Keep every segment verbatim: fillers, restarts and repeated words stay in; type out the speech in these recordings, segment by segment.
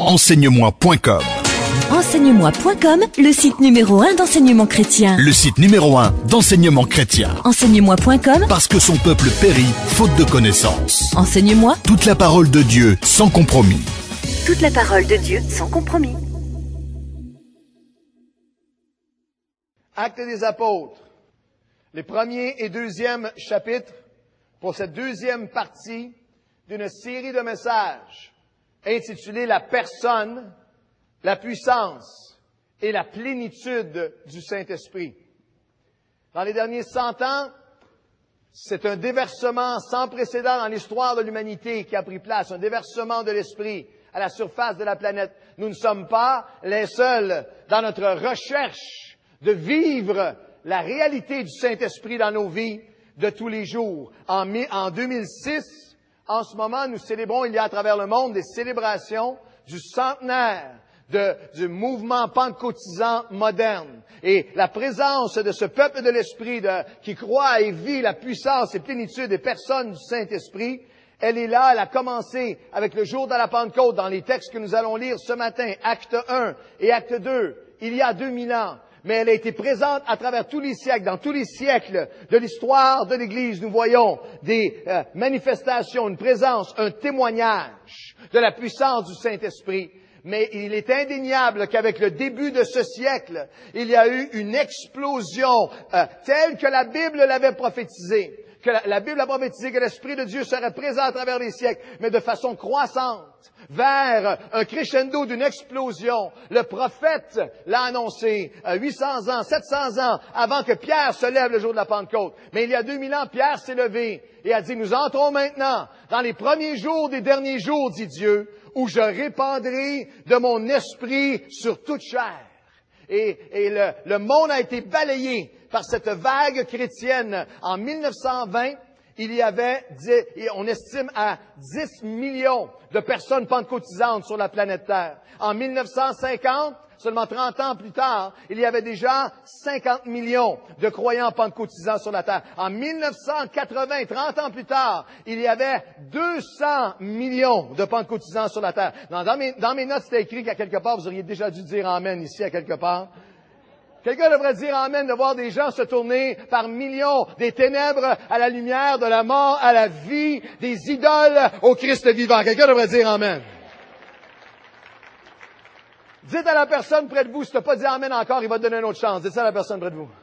Enseigne-moi point com. Enseigne-moi point com, le site numéro un d'enseignement chrétien. Le site numéro un d'enseignement chrétien. Enseigne-moi point com, Parce que son peuple périt faute de connaissances. Enseigne-moi. Toute la parole de Dieu sans compromis. Toute la parole de Dieu sans compromis. Actes des apôtres, les premiers et deuxièmes chapitres pour cette deuxième partie d'une série de messages intitulée « La personne, la puissance et la plénitude du Saint-Esprit ». Dans les derniers cent ans, c'est un déversement sans précédent dans l'histoire de l'humanité qui a pris place, un déversement de l'Esprit à la surface de la planète. Nous ne sommes pas les seuls dans notre recherche de vivre la réalité du Saint-Esprit dans nos vies de tous les jours. En, en deux mille six, en ce moment, nous célébrons, il y a à travers le monde, des célébrations du centenaire de, du mouvement pentecôtisant moderne. Et la présence de ce peuple de l'Esprit de, qui croit et vit la puissance et plénitude des personnes du Saint-Esprit, elle est là, elle a commencé avec le jour de la Pentecôte dans les textes que nous allons lire ce matin, Acte un et Acte deux, il y a deux mille ans. Mais elle a été présente à travers tous les siècles. Dans tous les siècles de l'histoire de l'Église, nous voyons des euh, manifestations, une présence, un témoignage de la puissance du Saint-Esprit. Mais il est indéniable qu'avec le début de ce siècle, il y a eu une explosion euh, telle que la Bible l'avait prophétisée. Que la, la Bible a prophétisé que l'Esprit de Dieu serait présent à travers les siècles, mais de façon croissante, vers un crescendo d'une explosion. Le prophète l'a annoncé huit cents ans, sept cents ans avant que Pierre se lève le jour de la Pentecôte. Mais il y a deux mille ans, Pierre s'est levé et a dit, nous entrons maintenant dans les premiers jours des derniers jours, dit Dieu, où je répandrai de mon esprit sur toute chair. Et, et le, le monde a été balayé par cette vague chrétienne. En mille neuf cent vingt, il y avait, on estime à dix millions de personnes pentecôtisantes sur la planète Terre. En mille neuf cent cinquante, seulement trente ans plus tard, il y avait déjà cinquante millions de croyants pentecôtisants sur la Terre. En mille neuf cent quatre-vingts, trente ans plus tard, il y avait deux cents millions de pentecôtisants sur la Terre. Dans, dans, mes, dans mes notes, c'était écrit qu'à quelque part, vous auriez déjà dû dire Amen ici, à quelque part. Quelqu'un devrait dire Amen de voir des gens se tourner par millions des ténèbres à la lumière, de la mort à la vie, des idoles au Christ vivant. Quelqu'un devrait dire Amen. Dites à la personne près de vous, si tu n'as pas dit Amen encore, il va te donner une autre chance. Dites ça à la personne près de vous.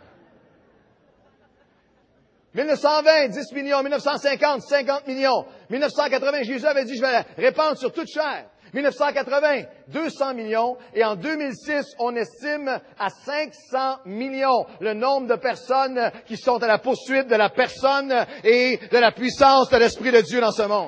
mille neuf cent vingt, dix millions. mille neuf cent cinquante, cinquante millions. mille neuf cent quatre-vingts, Jésus avait dit, je vais la répandre sur toute chair. mille neuf cent quatre-vingts, deux cents millions. Et en deux mille six, on estime à cinq cents millions le nombre de personnes qui sont à la poursuite de la personne et de la puissance de l'Esprit de Dieu dans ce monde.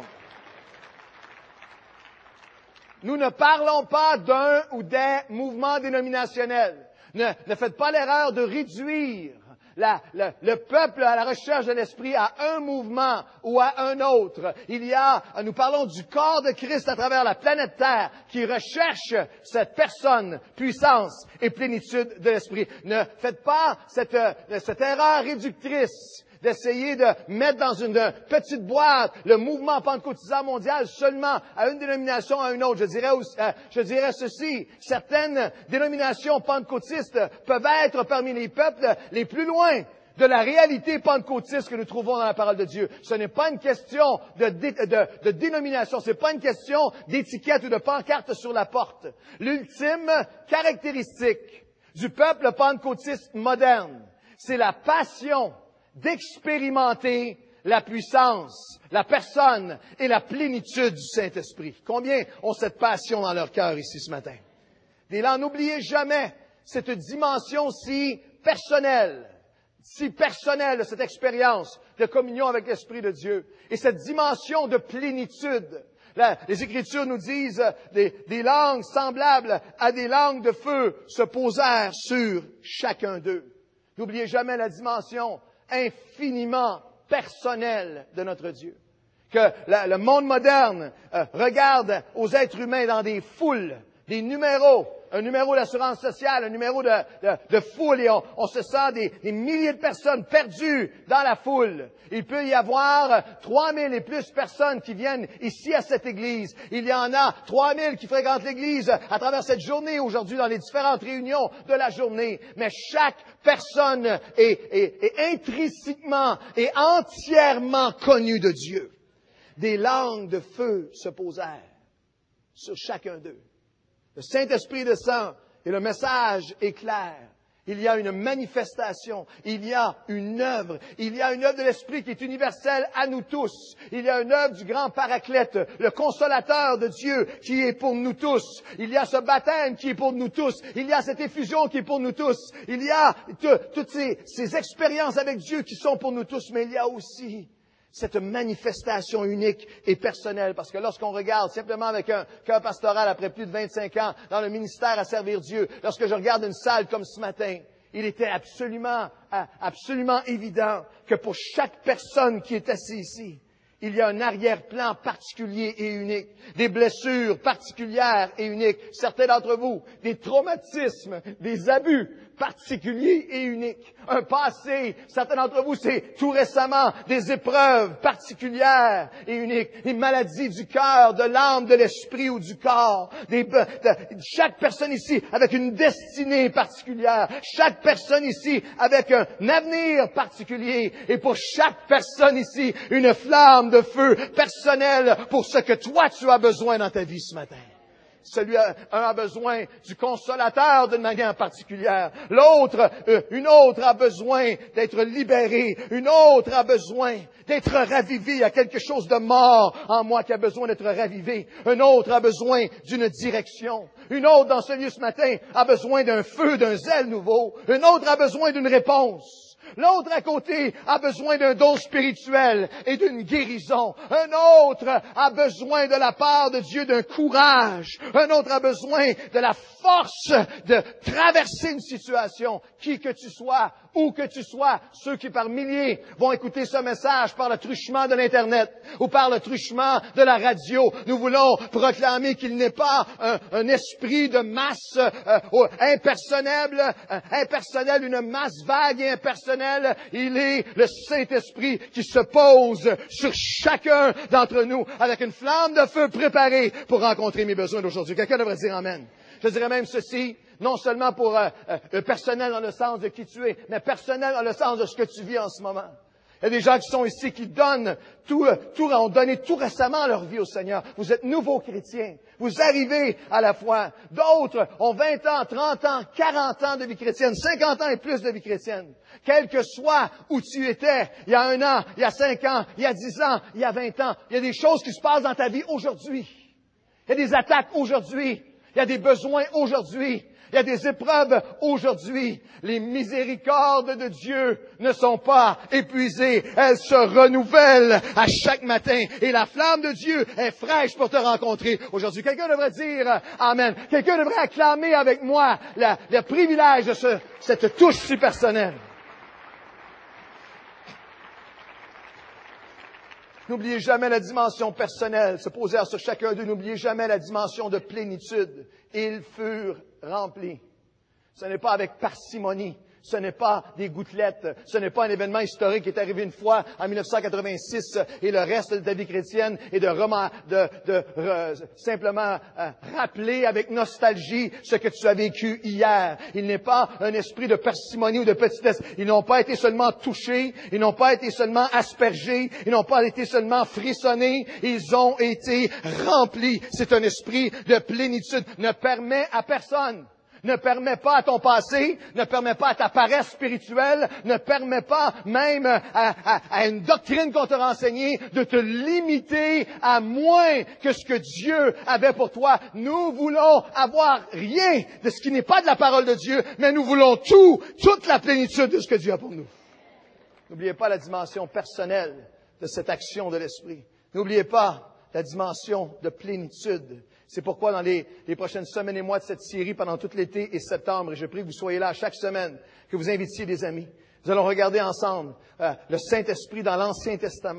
Nous ne parlons pas d'un ou des mouvements dénominationnels. Ne, ne faites pas l'erreur de réduire la, le, le peuple à la recherche de l'Esprit à un mouvement ou à un autre. Il y a, nous parlons du corps de Christ à travers la planète Terre qui recherche cette personne, puissance et plénitude de l'Esprit. Ne faites pas cette, cette erreur réductrice d'essayer de mettre dans une petite boîte le mouvement pentecôtisant mondial seulement à une dénomination, à une autre. Je dirais, euh, je dirais ceci, certaines dénominations pentecôtistes peuvent être parmi les peuples les plus loin de la réalité pentecôtiste que nous trouvons dans la parole de Dieu. Ce n'est pas une question de, dé, de, de dénomination, ce n'est pas une question d'étiquette ou de pancarte sur la porte. L'ultime caractéristique du peuple pentecôtiste moderne, c'est la passion d'expérimenter la puissance, la personne et la plénitude du Saint-Esprit. Combien ont cette passion dans leur cœur ici ce matin? Et là, n'oubliez jamais cette dimension si personnelle, si personnelle de cette expérience de communion avec l'Esprit de Dieu et cette dimension de plénitude. Là, les Écritures nous disent des, des langues semblables à des langues de feu se posèrent sur chacun d'eux. N'oubliez jamais la dimension infiniment personnel de notre Dieu. Que la, le monde moderne euh, regarde aux êtres humains dans des foules des numéros, un numéro d'assurance sociale, un numéro de, de, de foule, et on, on se sent des, des milliers de personnes perdues dans la foule. Il peut y avoir trois mille et plus personnes qui viennent ici à cette église. Il y en a trois mille qui fréquentent l'église à travers cette journée aujourd'hui dans les différentes réunions de la journée. Mais chaque personne est, est, est intrinsèquement et entièrement connue de Dieu. Des langues de feu se posèrent sur chacun d'eux. Le Saint-Esprit descend et le message est clair. Il y a une manifestation, il y a une œuvre, il y a une œuvre de l'Esprit qui est universelle à nous tous. Il y a une œuvre du grand Paraclète, le consolateur de Dieu qui est pour nous tous. Il y a ce baptême qui est pour nous tous. Il y a cette effusion qui est pour nous tous. Il y a toutes ces, ces expériences avec Dieu qui sont pour nous tous, mais il y a aussi cette manifestation unique et personnelle. Parce que lorsqu'on regarde simplement avec un cœur pastoral après plus de vingt-cinq ans dans le ministère à servir Dieu, lorsque je regarde une salle comme ce matin, il était absolument, absolument évident que pour chaque personne qui est assise ici, il y a un arrière-plan particulier et unique, des blessures particulières et uniques. Certains d'entre vous, des traumatismes, des abus particuliers et uniques. Un passé, certains d'entre vous, c'est tout récemment des épreuves particulières et uniques. Des maladies du cœur, de l'âme, de l'esprit ou du corps. Des, de, chaque personne ici avec une destinée particulière. Chaque personne ici avec un avenir particulier. Et pour chaque personne ici, une flamme de feu personnel pour ce que toi tu as besoin dans ta vie ce matin. Celui un a besoin du consolateur d'une manière particulière. L'autre, une autre a besoin d'être libérée. Une autre a besoin d'être ravivée. Il y a quelque chose de mort en moi qui a besoin d'être ravivé. Un autre a besoin d'une direction. Une autre dans ce lieu ce matin a besoin d'un feu, d'un zèle nouveau. Une autre a besoin d'une réponse. L'autre à côté a besoin d'un don spirituel et d'une guérison. Un autre a besoin de la part de Dieu d'un courage. Un autre a besoin de la force de traverser une situation. Qui que tu sois, où que tu sois, ceux qui par milliers vont écouter ce message par le truchement de l'Internet ou par le truchement de la radio. Nous voulons proclamer qu'il n'est pas un, un esprit de masse euh, impersonnel, euh, impersonnel, une masse vague et impersonnelle. Il est le Saint-Esprit qui se pose sur chacun d'entre nous avec une flamme de feu préparée pour rencontrer mes besoins d'aujourd'hui. Quelqu'un devrait dire Amen. Je dirais même ceci, non seulement pour euh, euh, personnel dans le sens de qui tu es, mais personnel dans le sens de ce que tu vis en ce moment. Il y a des gens qui sont ici qui donnent tout, tout, ont donné tout récemment leur vie au Seigneur. Vous êtes nouveaux chrétiens. Vous arrivez à la foi. D'autres ont vingt ans, trente ans, quarante ans de vie chrétienne, cinquante ans et plus de vie chrétienne. Quel que soit où tu étais, il y a un an, il y a cinq ans, il y a dix ans, il y a vingt ans, il y a des choses qui se passent dans ta vie aujourd'hui. Il y a des attaques aujourd'hui. Il y a des besoins aujourd'hui. Il y a des épreuves aujourd'hui. Les miséricordes de Dieu ne sont pas épuisées. Elles se renouvellent à chaque matin. Et la flamme de Dieu est fraîche pour te rencontrer aujourd'hui. Quelqu'un devrait dire Amen. Quelqu'un devrait acclamer avec moi la, le privilège de ce, cette touche si personnelle. N'oubliez jamais la dimension personnelle se poser sur chacun d'eux. N'oubliez jamais la dimension de plénitude. Ils furent remplis. Ce n'est pas avec parcimonie. Ce n'est pas des gouttelettes. Ce n'est pas un événement historique qui est arrivé une fois en dix-neuf cent quatre-vingt-six et le reste de ta vie chrétienne est de, rema, de, de euh, simplement euh, rappeler avec nostalgie ce que tu as vécu hier. Il n'est pas un esprit de parcimonie ou de petitesse. Ils n'ont pas été seulement touchés. Ils n'ont pas été seulement aspergés. Ils n'ont pas été seulement frissonnés. Ils ont été remplis. C'est un esprit de plénitude. Ne permet à personne. Ne permet pas à ton passé, ne permet pas à ta paresse spirituelle, ne permet pas même à, à, à une doctrine qu'on t'a renseignée de te limiter à moins que ce que Dieu avait pour toi. Nous voulons avoir rien de ce qui n'est pas de la parole de Dieu, mais nous voulons tout, toute la plénitude de ce que Dieu a pour nous. N'oubliez pas la dimension personnelle de cette action de l'Esprit. N'oubliez pas la dimension de plénitude. C'est pourquoi dans les, les prochaines semaines et mois de cette série, pendant tout l'été et septembre, et je prie que vous soyez là chaque semaine, que vous invitiez des amis. Nous allons regarder ensemble euh, le Saint-Esprit dans l'Ancien Testament,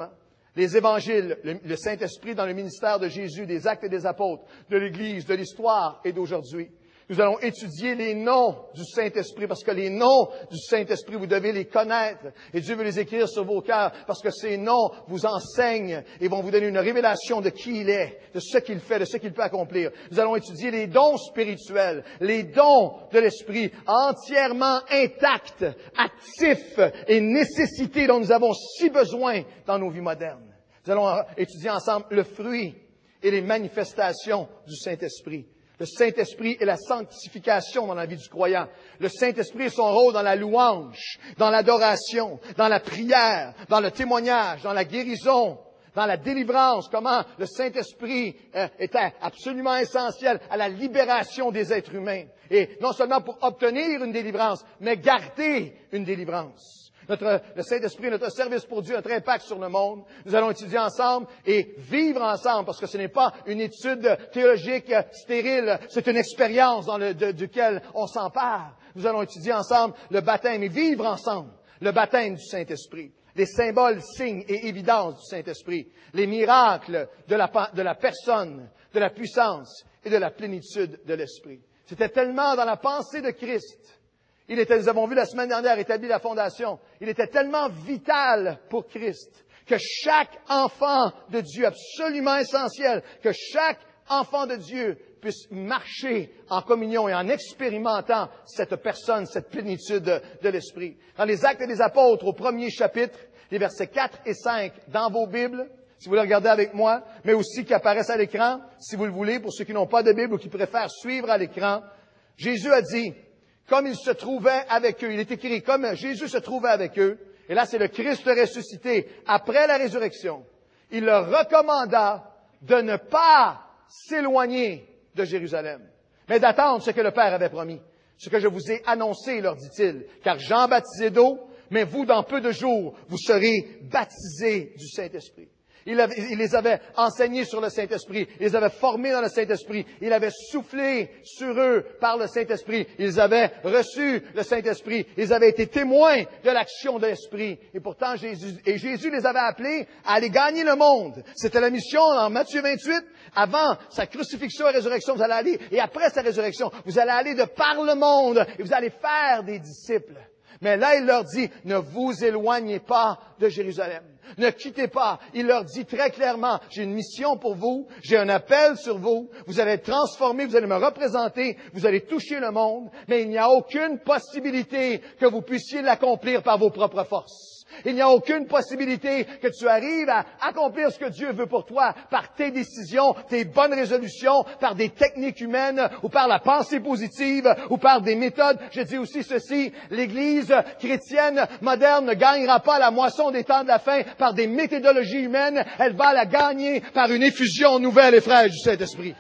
Les évangiles, le, le Saint-Esprit dans le ministère de Jésus, des actes et des apôtres, de l'Église, de l'histoire et d'aujourd'hui. Nous allons étudier les noms du Saint-Esprit, parce que les noms du Saint-Esprit, vous devez les connaître. Et Dieu veut les écrire sur vos cœurs, parce que ces noms vous enseignent et vont vous donner une révélation de qui il est, de ce qu'il fait, de ce qu'il peut accomplir. Nous allons étudier les dons spirituels, les dons de l'Esprit, entièrement intacts, actifs et nécessités dont nous avons si besoin dans nos vies modernes. Nous allons étudier ensemble le fruit et les manifestations du Saint-Esprit. Le Saint-Esprit et la sanctification dans la vie du croyant. Le Saint-Esprit et son rôle dans la louange, dans l'adoration, dans la prière, dans le témoignage, dans la guérison, dans la délivrance. Comment le Saint-Esprit euh, était absolument essentiel à la libération des êtres humains. Et non seulement pour obtenir une délivrance, mais garder une délivrance. Notre, le Saint-Esprit, notre service pour Dieu, notre impact sur le monde. Nous allons étudier ensemble et vivre ensemble, parce que ce n'est pas une étude théologique stérile, c'est une expérience dans le, de, duquel on s'empare. Nous allons étudier ensemble le baptême et vivre ensemble le baptême du Saint-Esprit. Les symboles, signes et évidences du Saint-Esprit. Les miracles de la, de la personne, de la puissance et de la plénitude de l'Esprit. C'était tellement dans la pensée de Christ. Il était, nous avons vu la semaine dernière, établi la fondation. Il était tellement vital pour Christ que chaque enfant de Dieu, absolument essentiel, que chaque enfant de Dieu puisse marcher en communion et en expérimentant cette personne, cette plénitude de, de l'Esprit. Dans les Actes des Apôtres, au premier chapitre, les versets quatre et cinq, dans vos Bibles, si vous les regardez avec moi, mais aussi qui apparaissent à l'écran, si vous le voulez, pour ceux qui n'ont pas de Bible ou qui préfèrent suivre à l'écran, Jésus a dit, comme il se trouvait avec eux, il est écrit, comme Jésus se trouvait avec eux, et là c'est le Christ ressuscité, après la résurrection, il leur recommanda de ne pas s'éloigner de Jérusalem, mais d'attendre ce que le Père avait promis. Ce que je vous ai annoncé, leur dit-il, car Jean baptisait d'eau, mais vous, dans peu de jours, vous serez baptisés du Saint-Esprit. Il, avait, il les avait enseignés sur le Saint-Esprit. Il les avait formés dans le Saint-Esprit. Il avait soufflé sur eux par le Saint-Esprit. Ils avaient reçu le Saint-Esprit. Ils avaient été témoins de l'action de l'Esprit. Et pourtant, Jésus, et Jésus les avait appelés à aller gagner le monde. C'était la mission en Matthieu vingt-huit. Avant sa crucifixion et résurrection, vous allez aller, et après sa résurrection, vous allez aller de par le monde et vous allez faire des disciples. Mais là, il leur dit, ne vous éloignez pas de Jérusalem. Ne quittez pas. Il leur dit très clairement, j'ai une mission pour vous, j'ai un appel sur vous, vous allez être transformés, vous allez me représenter, vous allez toucher le monde, mais il n'y a aucune possibilité que vous puissiez l'accomplir par vos propres forces. Il n'y a aucune possibilité que tu arrives à accomplir ce que Dieu veut pour toi par tes décisions, tes bonnes résolutions, par des techniques humaines ou par la pensée positive ou par des méthodes. Je dis aussi ceci, l'Église chrétienne moderne ne gagnera pas la moisson des temps de la fin par des méthodologies humaines. Elle va la gagner par une effusion nouvelle et fraîche du Saint-Esprit.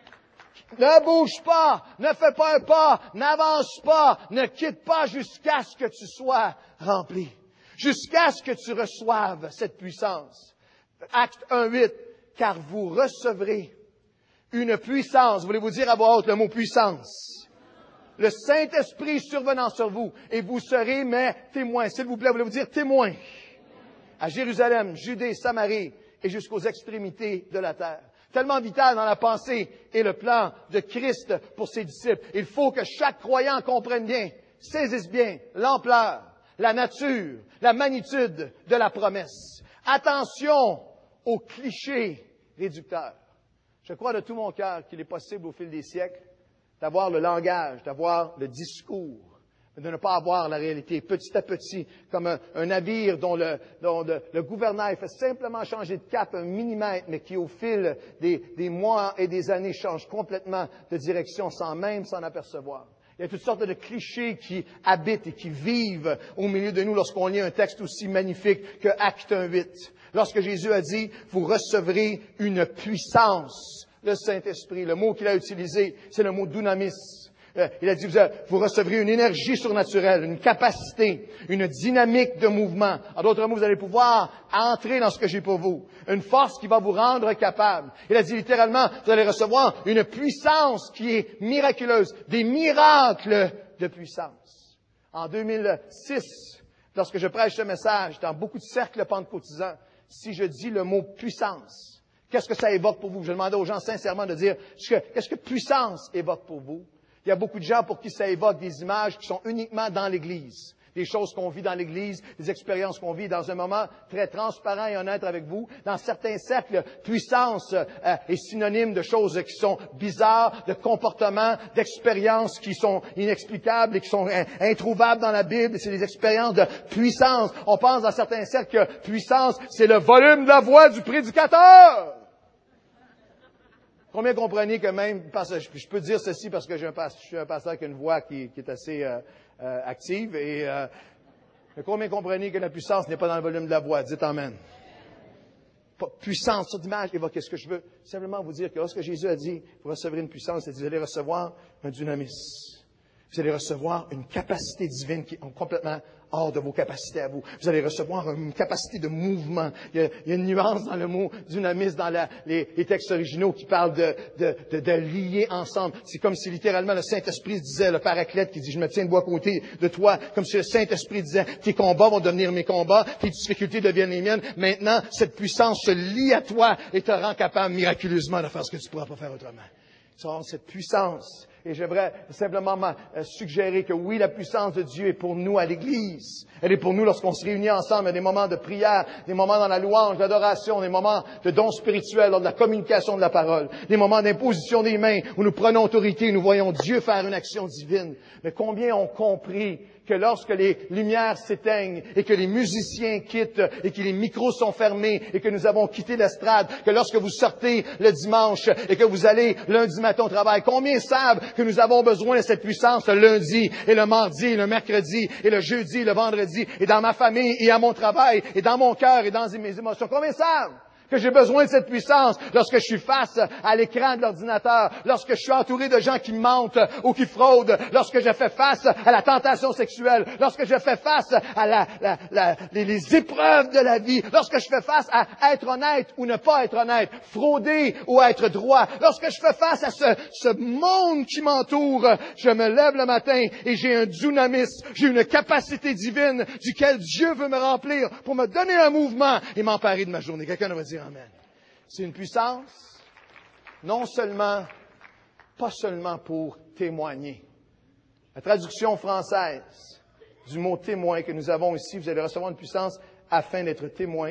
Ne bouge pas, ne fais pas un pas, n'avance pas, ne quitte pas jusqu'à ce que tu sois rempli. Jusqu'à ce que tu reçoives cette puissance. Acte un huit, car vous recevrez une puissance. Voulez-vous dire à voix haute le mot puissance? Le Saint-Esprit survenant sur vous, et vous serez mes témoins. S'il vous plaît, voulez-vous dire témoins? À Jérusalem, Judée, Samarie, et jusqu'aux extrémités de la terre. Tellement vital dans la pensée et le plan de Christ pour ses disciples. Il faut que chaque croyant comprenne bien, saisisse bien l'ampleur, la nature, la magnitude de la promesse. Attention aux clichés réducteurs. Je crois de tout mon cœur qu'il est possible au fil des siècles d'avoir le langage, d'avoir le discours, mais de ne pas avoir la réalité. Petit à petit, comme un, un navire dont, le, dont le, le gouvernail fait simplement changer de cap un millimètre, mais qui au fil des, des mois et des années change complètement de direction sans même s'en apercevoir. Il y a toutes sortes de clichés qui habitent et qui vivent au milieu de nous lorsqu'on lit un texte aussi magnifique que Acte un huit. Lorsque Jésus a dit, vous recevrez une puissance, le Saint-Esprit. Le mot qu'il a utilisé, c'est le mot dunamis. Il a dit, vous recevrez une énergie surnaturelle, une capacité, une dynamique de mouvement. En d'autres mots, vous allez pouvoir entrer dans ce que j'ai pour vous. Une force qui va vous rendre capable. Il a dit littéralement, vous allez recevoir une puissance qui est miraculeuse. Des miracles de puissance. En deux mille six, lorsque je prêche ce message, dans beaucoup de cercles pentecôtisants, si je dis le mot puissance, qu'est-ce que ça évoque pour vous? Je demandais aux gens sincèrement de dire, qu'est-ce que puissance évoque pour vous? Il y a beaucoup de gens pour qui ça évoque des images qui sont uniquement dans l'Église. Des choses qu'on vit dans l'Église, des expériences qu'on vit dans un moment très transparent et honnête avec vous. Dans certains cercles, puissance euh, est synonyme de choses qui sont bizarres, de comportements, d'expériences qui sont inexplicables et qui sont in- introuvables dans la Bible. C'est des expériences de puissance. On pense dans certains cercles que puissance, c'est le volume de la voix du prédicateur. Combien comprenez que même, parce que je peux dire ceci parce que j'ai un pasteur, je suis un pasteur qui a une voix qui, qui est assez euh, euh, active, et euh, mais combien comprenez que la puissance n'est pas dans le volume de la voix? Dites Amen. Pas puissance, cette image évoque ce que je veux simplement vous dire que lorsque Jésus a dit, vous recevrez une puissance, il a dit, vous allez recevoir un dynamis. Vous allez recevoir une capacité divine qui est complètement hors de vos capacités à vous. Vous allez recevoir une capacité de mouvement. Il y a, il y a une nuance dans le mot dynamis, dans la, les, les textes originaux qui parlent de, de, de, de lier ensemble. C'est comme si littéralement le Saint-Esprit disait, le Paraclète qui dit, je me tiens debout à côté de toi, comme si le Saint-Esprit disait, tes combats vont devenir mes combats, tes difficultés deviennent les miennes. Maintenant, cette puissance se lie à toi et te rend capable miraculeusement de faire ce que tu ne pourras pas faire autrement. Ça, cette puissance. Et j'aimerais simplement suggérer que oui, la puissance de Dieu est pour nous à l'Église. Elle est pour nous lorsqu'on se réunit ensemble à des moments de prière, des moments dans la louange, d'adoration, des moments de dons spirituels, lors de la communication de la parole, des moments d'imposition des mains où nous prenons autorité et nous voyons Dieu faire une action divine. Mais combien ont compris que lorsque les lumières s'éteignent et que les musiciens quittent et que les micros sont fermés et que nous avons quitté l'estrade, que lorsque vous sortez le dimanche et que vous allez lundi matin au travail, combien savent que nous avons besoin de cette puissance le lundi et le mardi et le mercredi et le jeudi et le vendredi et dans ma famille et à mon travail et dans mon cœur et dans mes émotions? Combien savent que j'ai besoin de cette puissance lorsque je suis face à l'écran de l'ordinateur, lorsque je suis entouré de gens qui mentent ou qui fraudent, lorsque je fais face à la tentation sexuelle, lorsque je fais face à la, la, la, les, les épreuves de la vie, lorsque je fais face à être honnête ou ne pas être honnête, frauder ou être droit, lorsque je fais face à ce, ce monde qui m'entoure, je me lève le matin et j'ai un dynamis, j'ai une capacité divine duquel Dieu veut me remplir pour me donner un mouvement et m'emparer de ma journée. Quelqu'un va dire Amen. C'est une puissance, non seulement, pas seulement pour témoigner. La traduction française du mot témoin que nous avons ici, vous allez recevoir une puissance afin d'être témoin,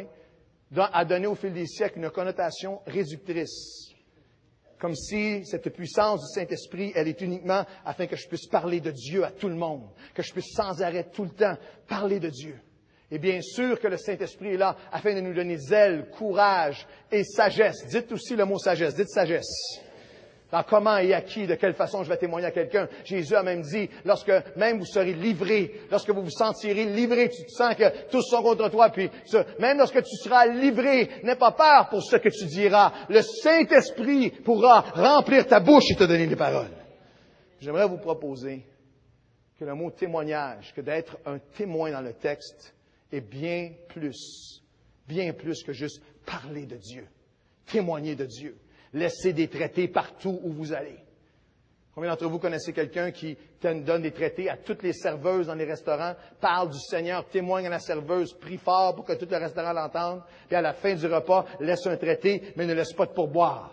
a donné au fil des siècles une connotation réductrice. Comme si cette puissance du Saint-Esprit, elle est uniquement afin que je puisse parler de Dieu à tout le monde, que je puisse sans arrêt tout le temps parler de Dieu. Et bien sûr que le Saint-Esprit est là afin de nous donner zèle, courage et sagesse. Dites aussi le mot sagesse, dites sagesse. Dans comment et à qui, de quelle façon je vais témoigner à quelqu'un. Jésus a même dit, lorsque même vous serez livrés, lorsque vous vous sentirez livrés, tu te sens que tous sont contre toi, puis même lorsque tu seras livré, n'aie pas peur pour ce que tu diras. Le Saint-Esprit pourra remplir ta bouche et te donner des paroles. J'aimerais vous proposer que le mot témoignage, que d'être un témoin dans le texte, est bien plus, bien plus que juste parler de Dieu, témoigner de Dieu, laisser des traités partout où vous allez. Combien d'entre vous connaissez quelqu'un qui donne des traités à toutes les serveuses dans les restaurants, parle du Seigneur, témoigne à la serveuse, prie fort pour que tout le restaurant l'entende, et à la fin du repas, laisse un traité, mais ne laisse pas de pourboire?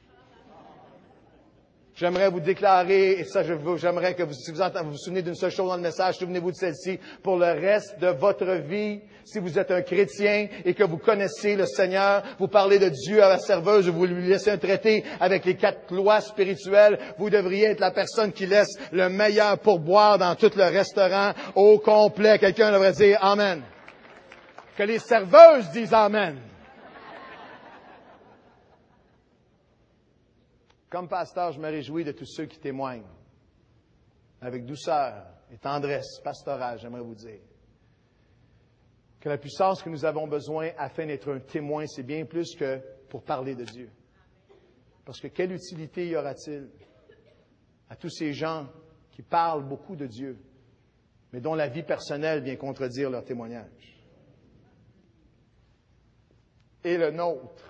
J'aimerais vous déclarer, et ça, je veux, j'aimerais que vous, si vous, entendez, vous vous souvenez d'une seule chose dans le message, souvenez-vous de celle-ci, pour le reste de votre vie, si vous êtes un chrétien et que vous connaissez le Seigneur, vous parlez de Dieu à la serveuse, vous lui laissez un traité avec les quatre lois spirituelles, vous devriez être la personne qui laisse le meilleur pourboire dans tout le restaurant au complet. Quelqu'un devrait dire Amen. Que les serveuses disent Amen. Comme pasteur, je me réjouis de tous ceux qui témoignent. Avec douceur et tendresse pastorale, j'aimerais vous dire que la puissance que nous avons besoin afin d'être un témoin, c'est bien plus que pour parler de Dieu. Parce que quelle utilité y aura-t-il à tous ces gens qui parlent beaucoup de Dieu, mais dont la vie personnelle vient contredire leur témoignage? Et le nôtre.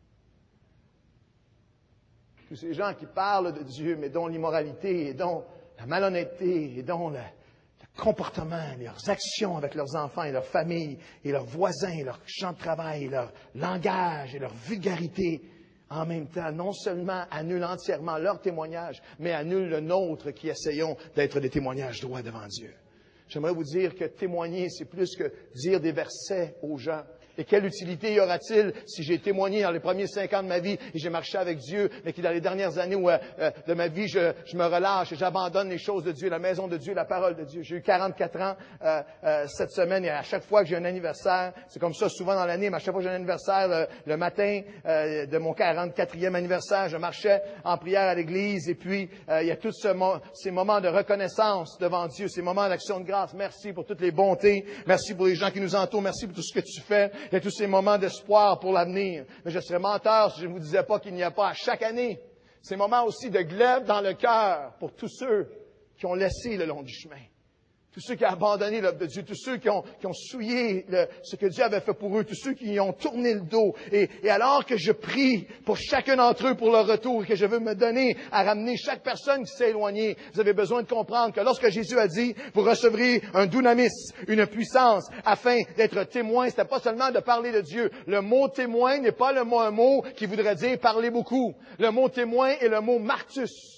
Tous ces gens qui parlent de Dieu, mais dont l'immoralité et dont la malhonnêteté et dont la, la comportements, leurs actions avec leurs enfants et leurs familles, et leurs voisins, et leurs champs de travail, et leur langage, et leur vulgarité, en même temps, non seulement annulent entièrement leur témoignage, mais annulent le nôtre qui essayons d'être des témoignages droits devant Dieu. J'aimerais vous dire que témoigner, c'est plus que dire des versets aux gens. Et quelle utilité y aura-t-il si j'ai témoigné dans les premiers cinq ans de ma vie et j'ai marché avec Dieu, mais que dans les dernières années où, euh, de ma vie, je, je me relâche et j'abandonne les choses de Dieu, la maison de Dieu, la parole de Dieu. J'ai eu quarante-quatre ans euh, euh, cette semaine et à chaque fois que j'ai un anniversaire, c'est comme ça souvent dans l'année, mais à chaque fois que j'ai un anniversaire, le, le matin euh, de mon quarante-quatrième anniversaire, je marchais en prière à l'église et puis euh, il y a tous ce mo- ces moments de reconnaissance devant Dieu, ces moments d'action de grâce. Merci pour toutes les bontés, merci pour les gens qui nous entourent, merci pour tout ce que tu fais. Il y a tous ces moments d'espoir pour l'avenir. Mais je serais menteur si je ne vous disais pas qu'il n'y a pas à chaque année ces moments aussi de glaive dans le cœur pour tous ceux qui ont laissé le long du chemin. Tous ceux qui ont abandonné l'œuvre de Dieu, tous ceux qui ont, qui ont souillé le, ce que Dieu avait fait pour eux, tous ceux qui y ont tourné le dos. Et, et alors que je prie pour chacun d'entre eux pour leur retour et que je veux me donner à ramener chaque personne qui s'est éloignée, vous avez besoin de comprendre que lorsque Jésus a dit, vous recevrez un dunamis, une puissance, afin d'être témoin, c'était pas seulement de parler de Dieu. Le mot témoin n'est pas le mot, un mot qui voudrait dire parler beaucoup. Le mot témoin est le mot martus.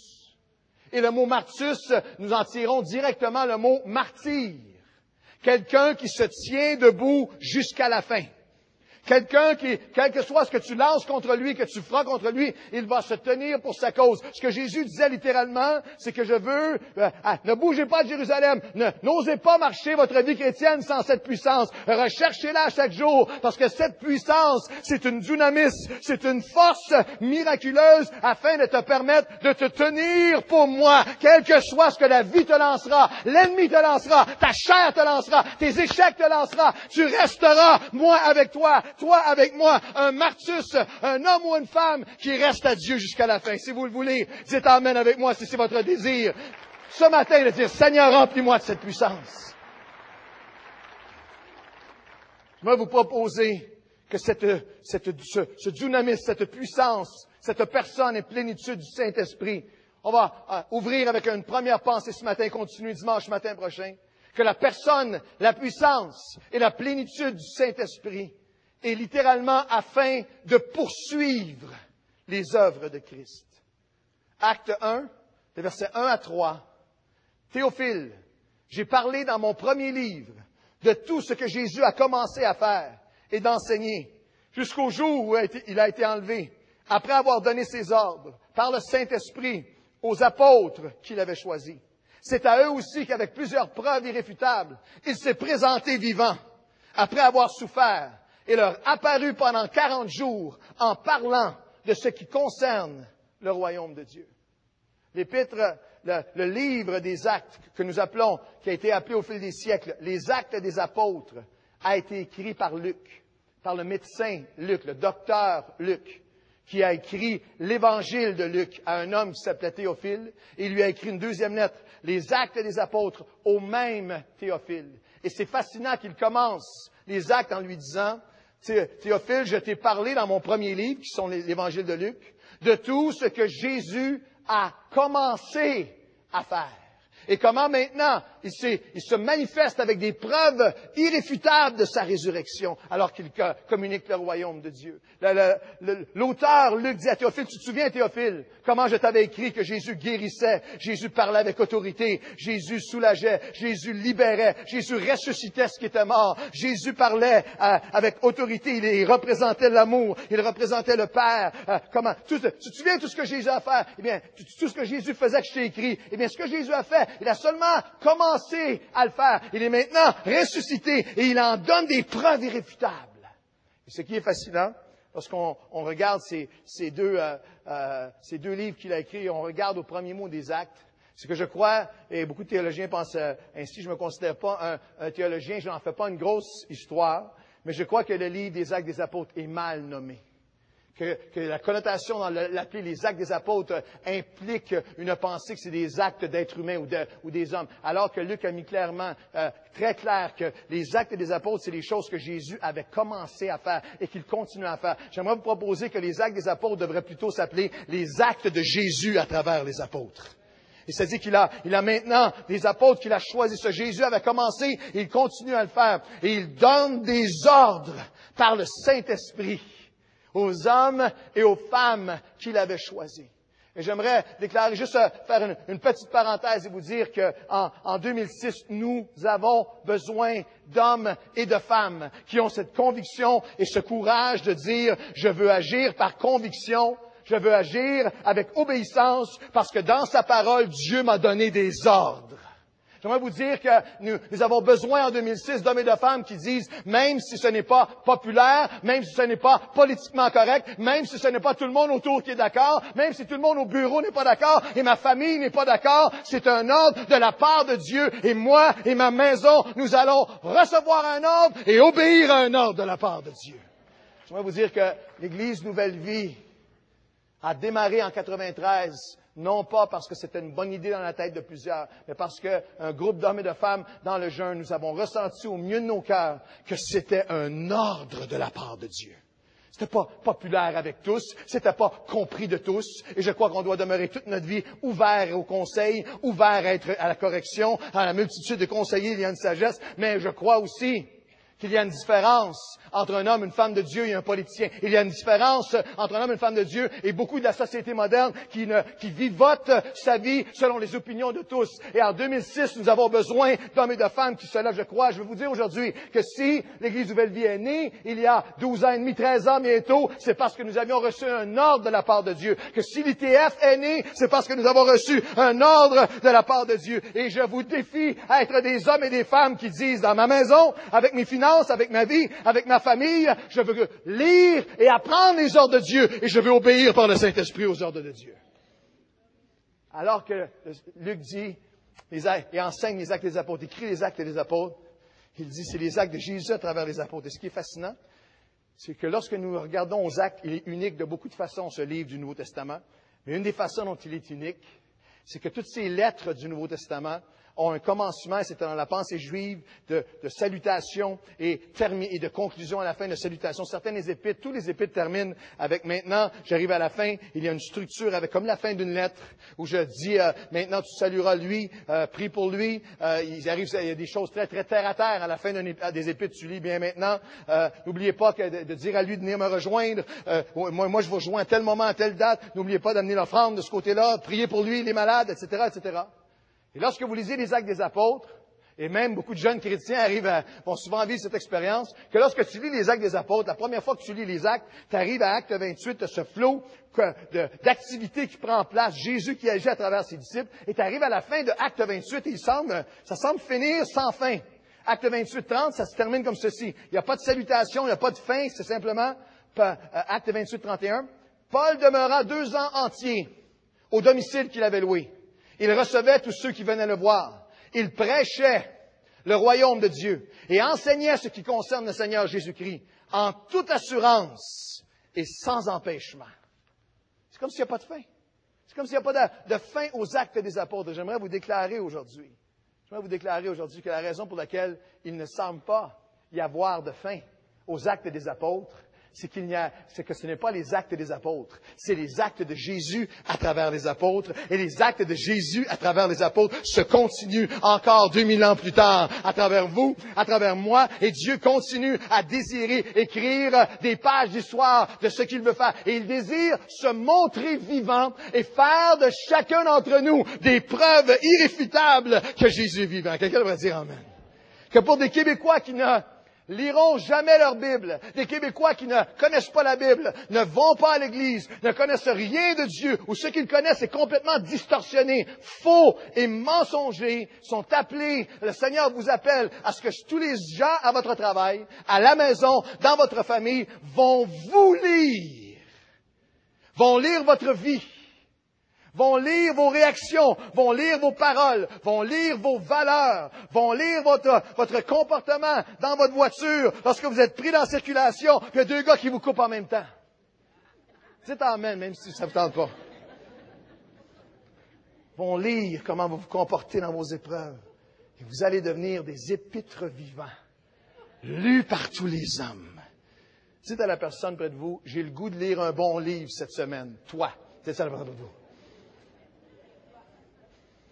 Et le mot martus, nous en tirons directement le mot martyr. Quelqu'un qui se tient debout jusqu'à la fin. Quelqu'un qui, quel que soit ce que tu lances contre lui, que tu feras contre lui, il va se tenir pour sa cause. Ce que Jésus disait littéralement, c'est que je veux, euh, ah, ne bougez pas de Jérusalem, ne, n'osez pas marcher votre vie chrétienne sans cette puissance. Recherchez-la chaque jour, parce que cette puissance, c'est une dynamis, c'est une force miraculeuse afin de te permettre de te tenir pour moi, quel que soit ce que la vie te lancera, l'ennemi te lancera, ta chair te lancera, tes échecs te lancera, tu resteras, moi avec toi. Toi avec moi, un martus, un homme ou une femme qui reste à Dieu jusqu'à la fin. Si vous le voulez, dites Amen avec moi si c'est votre désir. Ce matin, de dire, Seigneur, remplis-moi de cette puissance. Je vais vous proposer que cette, cette, ce, ce dynamis, cette puissance, cette personne et plénitude du Saint-Esprit, on va euh, ouvrir avec une première pensée ce matin, continuer dimanche matin prochain, que la personne, la puissance et la plénitude du Saint-Esprit et littéralement afin de poursuivre les œuvres de Christ. Acte un, les versets un à trois. Théophile, j'ai parlé dans mon premier livre de tout ce que Jésus a commencé à faire et d'enseigner jusqu'au jour où il a été enlevé, après avoir donné ses ordres par le Saint-Esprit aux apôtres qu'il avait choisis. C'est à eux aussi qu'avec plusieurs preuves irréfutables, il s'est présenté vivant, après avoir souffert, et leur apparut pendant quarante jours en parlant de ce qui concerne le royaume de Dieu. L'épître, le, le livre des actes que nous appelons, qui a été appelé au fil des siècles, les actes des apôtres, a été écrit par Luc, par le médecin Luc, le docteur Luc, qui a écrit l'évangile de Luc à un homme qui s'appelait Théophile, et il lui a écrit une deuxième lettre, les actes des apôtres, au même Théophile. Et c'est fascinant qu'il commence les actes en lui disant, Théophile, je t'ai parlé dans mon premier livre, qui sont l'évangile de Luc, de tout ce que Jésus a commencé à faire. Et comment maintenant il, il se manifeste avec des preuves irréfutables de sa résurrection alors qu'il communique le royaume de Dieu. Le, le, le, l'auteur Luc dit à Théophile, tu te souviens Théophile, comment je t'avais écrit que Jésus guérissait, Jésus parlait avec autorité, Jésus soulageait, Jésus libérait, Jésus ressuscitait ce qui était mort, Jésus parlait euh, avec autorité, il, il représentait l'amour, il représentait le Père. Euh, comment tout, Tu te souviens de tout ce que Jésus a fait? Eh bien, tout, tout ce que Jésus faisait que je t'ai écrit. Eh bien, ce que Jésus a fait, il a seulement commencé à le faire. Il est maintenant ressuscité et il en donne des preuves irréfutables. Et ce qui est fascinant, lorsqu'on on regarde ces, ces, deux, euh, euh, ces deux livres qu'il a écrits, on regarde au premier mot des actes, c'est que je crois, et beaucoup de théologiens pensent euh, ainsi, je ne me considère pas un, un théologien, je n'en fais pas une grosse histoire, mais je crois que le livre des actes des apôtres est mal nommé. Que, que la connotation dans l'appeler les actes des apôtres implique une pensée que c'est des actes d'êtres humains ou, de, ou des hommes. Alors que Luc a mis clairement, euh, très clair, que les actes des apôtres, c'est les choses que Jésus avait commencé à faire et qu'il continue à faire. J'aimerais vous proposer que les actes des apôtres devraient plutôt s'appeler les actes de Jésus à travers les apôtres. Et Il s'est dit qu'il a, il a maintenant des apôtres qu'il a choisis. Ce Jésus avait commencé, et il continue à le faire. Et il donne des ordres par le Saint-Esprit aux hommes et aux femmes qu'il avait choisis. Et j'aimerais déclarer, juste faire une, une petite parenthèse et vous dire qu'en en deux mille six, nous avons besoin d'hommes et de femmes qui ont cette conviction et ce courage de dire, je veux agir par conviction, je veux agir avec obéissance parce que dans sa parole, Dieu m'a donné des ordres. J'aimerais vous dire que nous, nous avons besoin en deux mille six d'hommes et de femmes qui disent, même si ce n'est pas populaire, même si ce n'est pas politiquement correct, même si ce n'est pas tout le monde autour qui est d'accord, même si tout le monde au bureau n'est pas d'accord et ma famille n'est pas d'accord, c'est un ordre de la part de Dieu et moi et ma maison, nous allons recevoir un ordre et obéir à un ordre de la part de Dieu. J'aimerais vous dire que l'Église Nouvelle Vie a démarré en quatre-vingt-treize, non pas parce que c'était une bonne idée dans la tête de plusieurs, mais parce qu'un groupe d'hommes et de femmes dans le jeûne, nous avons ressenti au mieux de nos cœurs que c'était un ordre de la part de Dieu. C'était pas populaire avec tous, c'était pas compris de tous, et je crois qu'on doit demeurer toute notre vie ouvert au conseil, ouvert à, être à la correction, à la multitude de conseillers, il y a une sagesse, mais je crois aussi qu'il y a une différence entre un homme, une femme de Dieu et un politicien. Il y a une différence entre un homme et une femme de Dieu et beaucoup de la société moderne qui, ne, qui vivote sa vie selon les opinions de tous. Et en deux mille six, nous avons besoin d'hommes et de femmes qui se lèvent, je crois. Je veux vous dire aujourd'hui que si l'Église Nouvelle Vie est née il y a douze ans et demi, treize ans bientôt, c'est parce que nous avions reçu un ordre de la part de Dieu. Que si l'I T F est né, c'est parce que nous avons reçu un ordre de la part de Dieu. Et je vous défie à être des hommes et des femmes qui disent, dans ma maison, avec mes finances, avec ma vie, avec ma famille, je veux lire et apprendre les ordres de Dieu et je veux obéir par le Saint-Esprit aux ordres de Dieu. Alors que Luc dit, les actes, et enseigne les actes des apôtres, écrit les actes des apôtres, il dit c'est les actes de Jésus à travers les apôtres. Et ce qui est fascinant, c'est que lorsque nous regardons aux actes, il est unique de beaucoup de façons, ce livre du Nouveau Testament, mais une des façons dont il est unique, c'est que toutes ces lettres du Nouveau Testament ont un commencement, c'est dans la pensée juive, de, de salutation et, termi, et de conclusion à la fin de salutation. Certaines des épîtres, tous les épîtres terminent avec maintenant, j'arrive à la fin, il y a une structure avec comme la fin d'une lettre où je dis euh, maintenant tu salueras lui, euh, prie pour lui. Euh, il arrive, il y a des choses très très terre à terre à la fin des épîtres. Tu lis bien maintenant. Euh, n'oubliez pas que de, de dire à lui de venir me rejoindre. Euh, moi, moi je vous rejoins à tel moment, à telle date. N'oubliez pas d'amener l'offrande de ce côté-là, prier pour lui, les malades, et cetera, et cetera. Et lorsque vous lisez les actes des apôtres, et même beaucoup de jeunes chrétiens arrivent à, vont souvent vivre cette expérience, que lorsque tu lis les actes des apôtres, la première fois que tu lis les actes, tu arrives à acte vingt-huit, ce flot d'activité qui prend place, Jésus qui agit à travers ses disciples, et tu arrives à la fin de acte vingt-huit, et il semble, ça semble finir sans fin. Acte vingt-huit trente, ça se termine comme ceci. Il n'y a pas de salutation, il n'y a pas de fin, c'est simplement, euh, acte vingt-huit trente et un. Paul demeura deux ans entiers au domicile qu'il avait loué. Il recevait tous ceux qui venaient le voir. Il prêchait le royaume de Dieu et enseignait ce qui concerne le Seigneur Jésus-Christ en toute assurance et sans empêchement. C'est comme s'il n'y a pas de fin. C'est comme s'il n'y a pas de, de fin aux actes des apôtres. J'aimerais vous déclarer aujourd'hui, j'aimerais vous déclarer aujourd'hui que la raison pour laquelle il ne semble pas y avoir de fin aux actes des apôtres, c'est qu'il n'y a, c'est que ce n'est pas les actes des apôtres, c'est les actes de Jésus à travers les apôtres, et les actes de Jésus à travers les apôtres se continuent encore deux mille ans plus tard, à travers vous, à travers moi, et Dieu continue à désirer écrire des pages d'histoire de ce qu'il veut faire, et il désire se montrer vivant et faire de chacun d'entre nous des preuves irréfutables que Jésus est vivant. Quelqu'un devrait dire Amen. Que pour des Québécois qui ne liront jamais leur Bible, des Québécois qui ne connaissent pas la Bible, ne vont pas à l'Église, ne connaissent rien de Dieu, ou ce qu'ils connaissent est complètement distorsionné, faux et mensonger, sont appelés, le Seigneur vous appelle à ce que tous les gens à votre travail, à la maison, dans votre famille, vont vous lire, vont lire votre vie, vont lire vos réactions, vont lire vos paroles, vont lire vos valeurs, vont lire votre, votre comportement dans votre voiture lorsque vous êtes pris dans la circulation, puis il y a deux gars qui vous coupent en même temps. Dites Amen, même si ça ne vous tente pas. Vont lire comment vous vous comportez dans vos épreuves. Et vous allez devenir des épîtres vivants, lus par tous les hommes. Dites à la personne près de vous, j'ai le goût de lire un bon livre cette semaine. Toi, c'est ça la personne près de vous.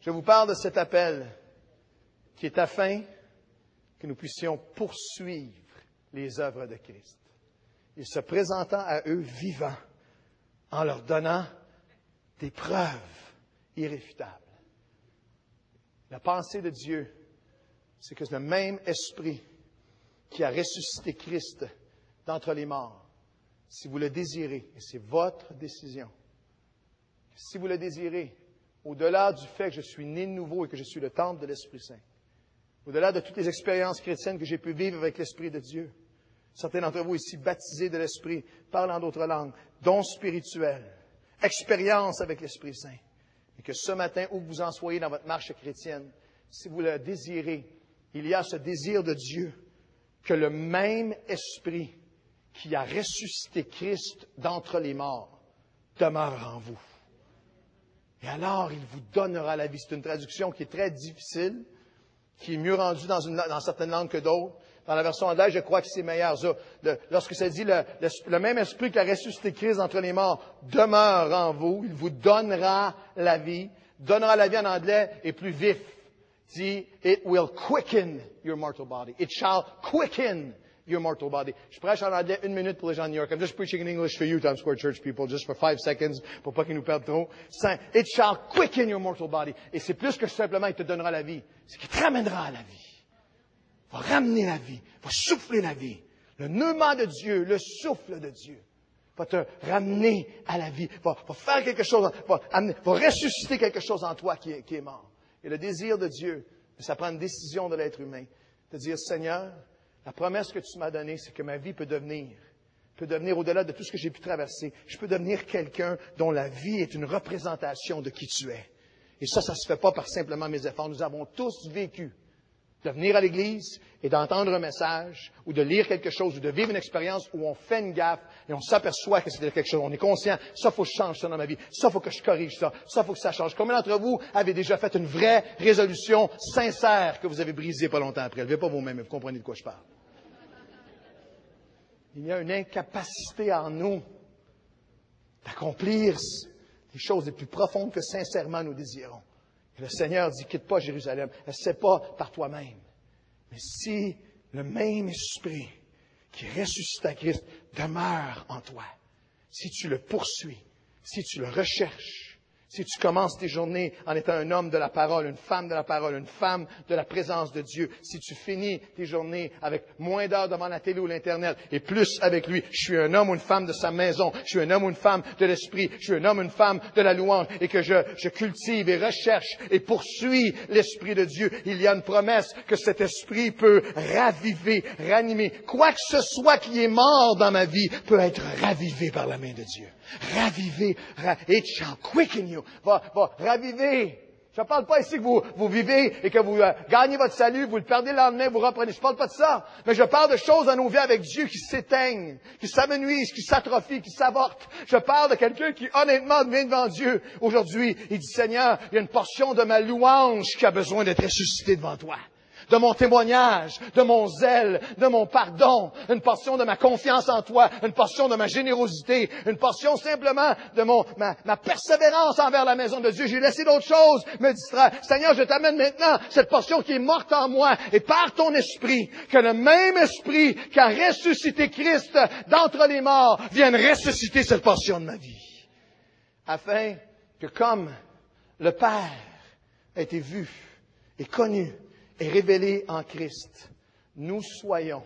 Je vous parle de cet appel qui est afin que nous puissions poursuivre les œuvres de Christ. Il se présentant à eux vivants en leur donnant des preuves irréfutables. La pensée de Dieu, c'est que le même esprit qui a ressuscité Christ d'entre les morts, si vous le désirez, et c'est votre décision, si vous le désirez, au-delà du fait que je suis né de nouveau et que je suis le temple de l'Esprit Saint, au-delà de toutes les expériences chrétiennes que j'ai pu vivre avec l'Esprit de Dieu, certains d'entre vous ici baptisés de l'Esprit, parlant d'autres langues, dons spirituels, expérience avec l'Esprit Saint, et que ce matin, où vous en soyez dans votre marche chrétienne, si vous le désirez, il y a ce désir de Dieu que le même Esprit qui a ressuscité Christ d'entre les morts demeure en vous. Et alors, il vous donnera la vie. C'est une traduction qui est très difficile, qui est mieux rendue dans, une, dans certaines langues que d'autres. Dans la version anglaise, je crois que c'est meilleur. Ça, le, lorsque ça dit le, le, le même esprit qui a ressuscité Christ d'entre les morts demeure en vous, il vous donnera la vie. Donnera la vie en anglais est plus vif. Il dit, it will quicken your mortal body. It shall quicken your mortal body. Je prêche en anglais une minute pour les gens de New York. I'm just preaching in English for you, Times Square Church people, just for five seconds, pour pas qu'ils nous perdent trop. It shall quicken your mortal body. Et c'est plus que simplement il te donnera la vie. C'est qu'il te ramènera à la vie. Il va ramener la vie. Il va souffler la vie. Le pneuma de Dieu, le souffle de Dieu, va te ramener à la vie. Va, va faire quelque chose, va, amener, va ressusciter quelque chose en toi qui est, qui est mort. Et le désir de Dieu, ça prend une décision de l'être humain, de dire, Seigneur, la promesse que tu m'as donnée, c'est que ma vie peut devenir, peut devenir au-delà de tout ce que j'ai pu traverser. Je peux devenir quelqu'un dont la vie est une représentation de qui tu es. Et ça, ça ne se fait pas par simplement mes efforts. Nous avons tous vécu de venir à l'Église et d'entendre un message, ou de lire quelque chose, ou de vivre une expérience où on fait une gaffe et on s'aperçoit que c'était quelque chose. On est conscient, ça, faut que je change ça dans ma vie. Ça, faut que je corrige ça. Ça, faut que ça change. Combien d'entre vous avez déjà fait une vraie résolution sincère que vous avez brisée pas longtemps après? Levez pas vos mains, mais vous comprenez de quoi je parle. Il y a une incapacité en nous d'accomplir les choses les plus profondes que sincèrement nous désirons. Et le Seigneur dit, quitte pas Jérusalem. Essaie pas par toi-même. Mais si le même esprit qui ressuscite à Christ demeure en toi, si tu le poursuis, si tu le recherches, si tu commences tes journées en étant un homme de la parole, une femme de la parole, une femme de la présence de Dieu, si tu finis tes journées avec moins d'heures devant la télé ou l'Internet et plus avec lui, je suis un homme ou une femme de sa maison, je suis un homme ou une femme de l'esprit, je suis un homme ou une femme de la louange et que je, je cultive et recherche et poursuis l'Esprit de Dieu, il y a une promesse que cet Esprit peut raviver, ranimer. Quoi que ce soit qui est mort dans ma vie peut être ravivé par la main de Dieu. Raviver, ra- it shall quicken you. Va, va raviver. Je ne parle pas ici que vous, vous vivez et que vous euh, gagnez votre salut, vous le perdez le lendemain, vous reprenez. Je ne parle pas de ça. Mais je parle de choses dans nos vies avec Dieu qui s'éteignent, qui s'amenuisent, qui s'atrophient, qui s'avortent. Je parle de quelqu'un qui, honnêtement, vient devant Dieu aujourd'hui. Il dit, Seigneur, il y a une portion de ma louange qui a besoin d'être ressuscitée devant toi. De mon témoignage, de mon zèle, de mon pardon, une portion de ma confiance en toi, une portion de ma générosité, une portion simplement de mon, ma, ma persévérance envers la maison de Dieu. J'ai laissé d'autres choses me distraire. Seigneur, je t'amène maintenant cette portion qui est morte en moi et par ton esprit, que le même esprit qui a ressuscité Christ d'entre les morts vienne ressusciter cette portion de ma vie. Afin que comme le Père a été vu et connu et révélé en Christ, nous soyons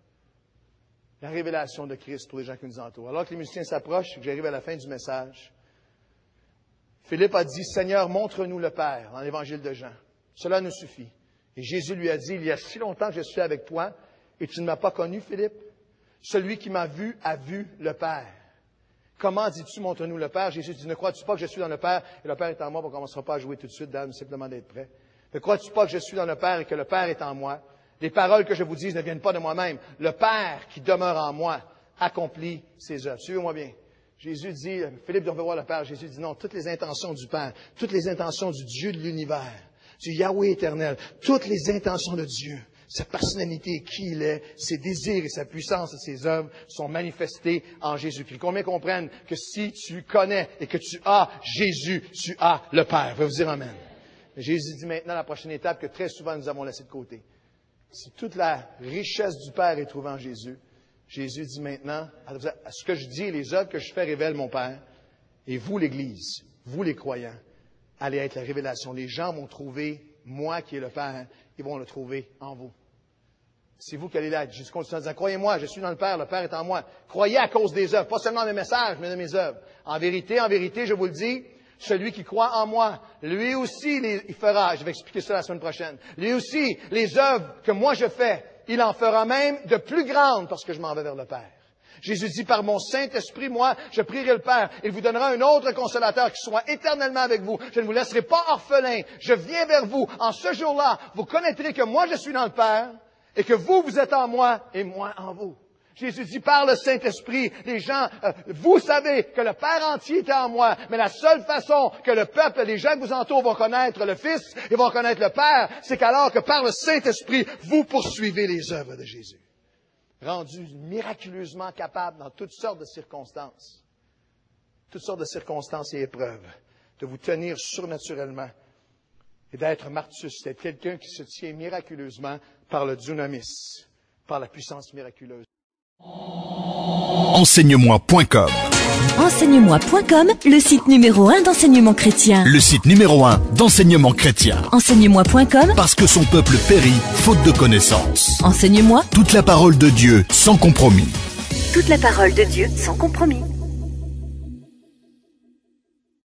la révélation de Christ pour les gens qui nous entourent. Alors que les musiciens s'approchent, que j'arrive à la fin du message, Philippe a dit, Seigneur, montre-nous le Père, dans l'Évangile de Jean. Cela nous suffit. Et Jésus lui a dit, il y a si longtemps que je suis avec toi, et tu ne m'as pas connu, Philippe. Celui qui m'a vu a vu le Père. Comment dis-tu, montre-nous le Père? Jésus dit, ne crois-tu pas que je suis dans le Père, et le Père est en moi, on ne commencera pas à jouer tout de suite, dame, simplement d'être prêt. Ne crois-tu pas que je suis dans le Père et que le Père est en moi? Les paroles que je vous dis ne viennent pas de moi-même. Le Père qui demeure en moi accomplit ses œuvres. Suivez-moi bien. Jésus dit, Philippe doit voir le Père. Jésus dit non, toutes les intentions du Père, toutes les intentions du Dieu de l'univers, du Yahweh éternel, toutes les intentions de Dieu, sa personnalité, qui il est, ses désirs et sa puissance et ses œuvres sont manifestés en Jésus-Christ. Combien comprennent que si tu connais et que tu as Jésus, tu as le Père? Je vais vous dire amen. Mais Jésus dit maintenant la prochaine étape que très souvent nous avons laissé de côté. Si toute la richesse du Père est trouvée en Jésus, Jésus dit maintenant, ce que je dis, les œuvres que je fais révèlent mon Père. Et vous, l'Église, vous les croyants, allez être la révélation. Les gens vont trouver moi qui est le Père, ils vont le trouver en vous. C'est vous qui allez l'être. Jésus continue en disant, croyez-moi, je suis dans le Père, le Père est en moi. Croyez à cause des œuvres, pas seulement de mes messages, mais de mes œuvres. En vérité, en vérité, je vous le dis, celui qui croit en moi, lui aussi les, il fera, je vais expliquer ça la semaine prochaine, lui aussi, les œuvres que moi je fais, il en fera même de plus grandes parce que je m'en vais vers le Père. Jésus dit, par mon Saint-Esprit, moi, je prierai le Père. Il vous donnera un autre consolateur qui soit éternellement avec vous. Je ne vous laisserai pas orphelin. Je viens vers vous. En ce jour-là, vous connaîtrez que moi, je suis dans le Père et que vous, vous êtes en moi et moi en vous. Jésus dit, par le Saint-Esprit, les gens, euh, vous savez que le Père entier est en moi, mais la seule façon que le peuple, les gens qui vous entourent vont connaître le Fils et vont connaître le Père, c'est qu'alors que par le Saint-Esprit, vous poursuivez les œuvres de Jésus. Rendu miraculeusement capable dans toutes sortes de circonstances, toutes sortes de circonstances et épreuves, de vous tenir surnaturellement et d'être Martus, d'être quelqu'un qui se tient miraculeusement par le dunamis, par la puissance miraculeuse. Enseignemoi point com. Enseignemoi point com, le site numéro un d'enseignement chrétien. Le site numéro un d'enseignement chrétien. Enseignemoi point com, Parce que son peuple périt faute de connaissances. Enseigne-moi Toute la parole de Dieu sans compromis. toute la parole de Dieu sans compromis.